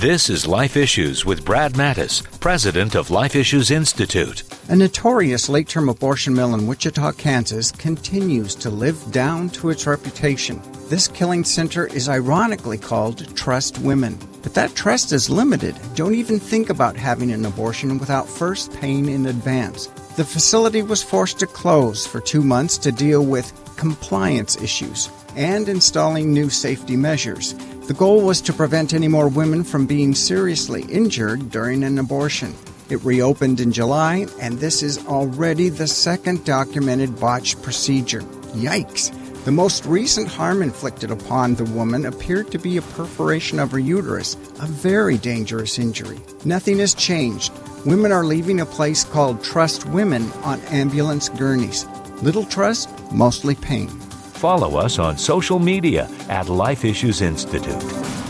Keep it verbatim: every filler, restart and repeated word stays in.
This is Life Issues with Brad Mattis, president of Life Issues Institute. A notorious late-term abortion mill in Wichita, Kansas, continues to live down to its reputation. This killing center is ironically called Trust Women. But that trust is limited. Don't even think about having an abortion without first paying in advance. The facility was forced to close for two months to deal with compliance issues and installing new safety measures. The goal was to prevent any more women from being seriously injured during an abortion. It reopened in July, and this is already the second documented botched procedure. Yikes! The most recent harm inflicted upon the woman appeared to be a perforation of her uterus, a very dangerous injury. Nothing has changed. Women are leaving a place called Trust Women on ambulance gurneys. Little trust, mostly pain. Follow us on social media at Life Issues Institute.